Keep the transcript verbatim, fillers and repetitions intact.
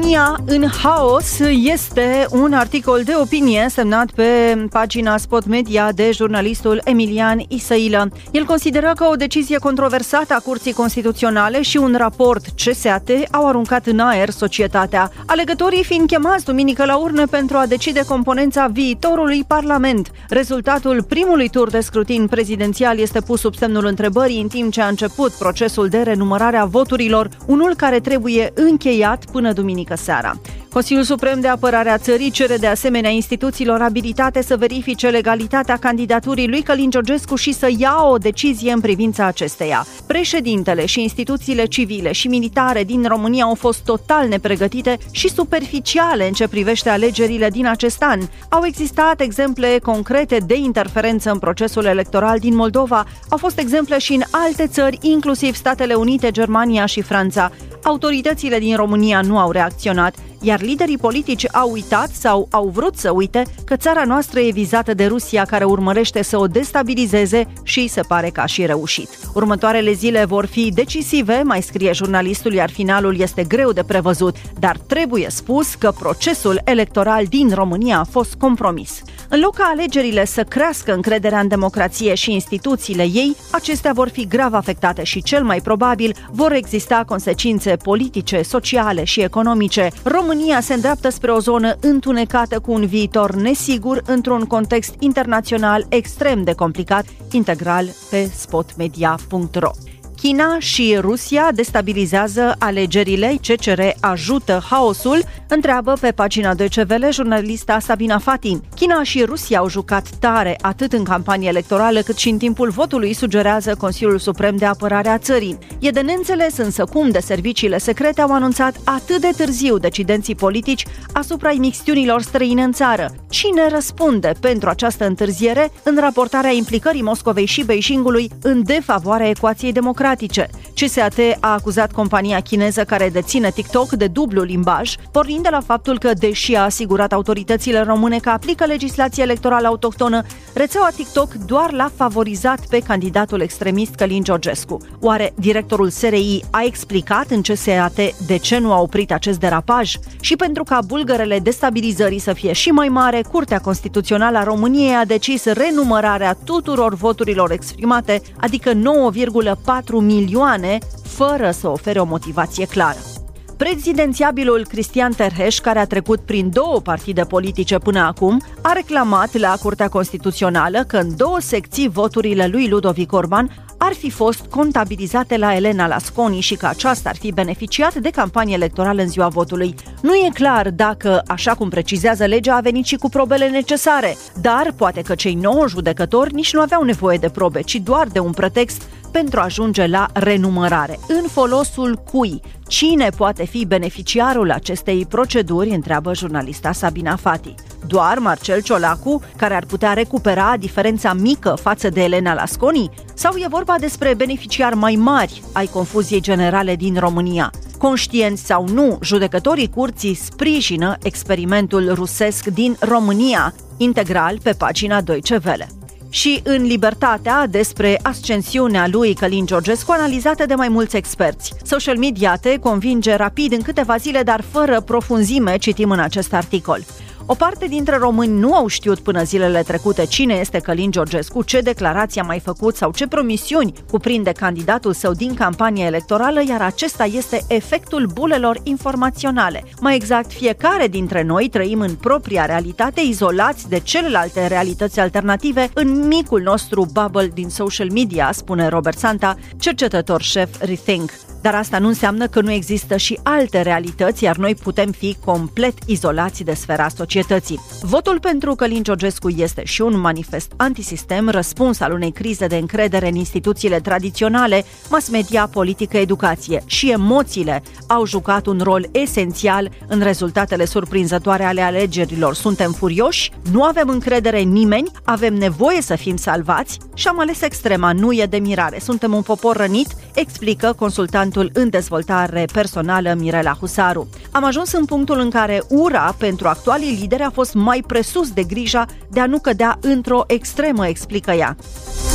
România în haos este un articol de opinie semnat pe pagina Spot Media de jurnalistul Emilian Isăilă. El consideră că o decizie controversată a Curții Constituționale și un raport C S A T au aruncat în aer societatea, alegătorii fiind chemați duminică la urne pentru a decide componența viitorului Parlament. Rezultatul primului tur de scrutin prezidențial este pus sub semnul întrebării în timp ce a început procesul de renumărare a voturilor, unul care trebuie încheiat până duminică seara. Consiliul Suprem de Apărare a țării cere de asemenea instituțiilor abilitate să verifice legalitatea candidaturii lui Călin Georgescu și să ia o decizie în privința acesteia. Președintele și instituțiile civile și militare din România au fost total nepregătite și superficiale în ce privește alegerile din acest an. Au existat exemple concrete de interferență în procesul electoral din Moldova, au fost exemple și în alte țări, inclusiv Statele Unite, Germania și Franța. Autoritățile din România nu au reacționat, iar liderii politici au uitat sau au vrut să uite că țara noastră e vizată de Rusia, care urmărește să o destabilizeze și se pare că a și reușit. Următoarele zile vor fi decisive, mai scrie jurnalistul, iar finalul este greu de prevăzut, dar trebuie spus că procesul electoral din România a fost compromis. În loc ca alegerile să crească încrederea în democrație și instituțiile ei, acestea vor fi grav afectate și cel mai probabil vor exista consecințe politice, sociale și economice. România se îndreaptă spre o zonă întunecată cu un viitor nesigur într-un context internațional extrem de complicat, integral pe spotmedia punct ro. China și Rusia destabilizează alegerile, C C R ajută haosul, întreabă pe pagina Deutsche Welle jurnalista Sabina Fati. China și Rusia au jucat tare atât în campanie electorală cât și în timpul votului, sugerează Consiliul Suprem de Apărare a țării. E de neînțeles însă cum de serviciile secrete au anunțat atât de târziu decidenții politici asupra imixtiunilor străine în țară. Cine răspunde pentru această întârziere în raportarea implicării Moscovei și Beijingului în defavoarea ecuației democratice? C S A T a acuzat compania chineză care deține TikTok de dublu limbaj, pornind de la faptul că, deși a asigurat autoritățile române că aplică legislația electorală autohtonă, rețeaua TikTok doar l-a favorizat pe candidatul extremist Călin Georgescu. Oare directorul S R I a explicat în C S A T de ce nu a oprit acest derapaj? Și pentru ca bulgărele destabilizării să fie și mai mare, Curtea Constituțională a României a decis renumărarea tuturor voturilor exprimate, adică nouă virgulă patru milioane, fără să ofere o motivație clară. Prezidențiabilul Cristian Terheș, care a trecut prin două partide politice până acum, a reclamat la Curtea Constituțională că în două secții voturile lui Ludovic Orban ar fi fost contabilizate la Elena Lasconi și că aceasta ar fi beneficiat de campanie electorală în ziua votului. Nu e clar dacă, așa cum precizează legea, a venit și cu probele necesare, dar poate că cei nouă judecători nici nu aveau nevoie de probe, ci doar de un pretext pentru a ajunge la renumărare. În folosul cui? Cine poate fi beneficiarul acestei proceduri, întreabă jurnalista Sabina Fati. Doar Marcel Ciolacu, care ar putea recupera diferența mică față de Elena Lasconi? Sau e vorba despre beneficiari mai mari ai confuziei generale din România? Conștienți sau nu, judecătorii curții sprijină experimentul rusesc din România, integral pe pagina Deutsche Welle. Și în Libertatea, despre ascensiunea lui Călin Georgescu, analizată de mai mulți experți. Social Media te convinge rapid în câteva zile, dar fără profunzime, citim în acest articol. O parte dintre români nu au știut până zilele trecute cine este Călin Georgescu, ce declarații a mai făcut sau ce promisiuni cuprinde candidatul său din campanie electorală, iar acesta este efectul bulelor informaționale. Mai exact, fiecare dintre noi trăim în propria realitate, izolați de celelalte realități alternative în micul nostru bubble din social media, spune Robert Santa, cercetător șef Rethink. Dar asta nu înseamnă că nu există și alte realități, iar noi putem fi complet izolați de sfera societății. Votul pentru Călin Georgescu este și un manifest antisistem, răspuns al unei crize de încredere în instituțiile tradiționale, mass media, politică, educație. Și emoțiile au jucat un rol esențial în rezultatele surprinzătoare ale alegerilor. Suntem furioși, nu avem încredere în nimeni, avem nevoie să fim salvați și am ales extrema, nu e de mirare. Suntem un popor rănit, explică consultantul în dezvoltare personală Mirela Husaru. Am ajuns în punctul în care ura pentru actualii lideri a fost mai presus de grija de a nu cădea într-o extremă, explică ea.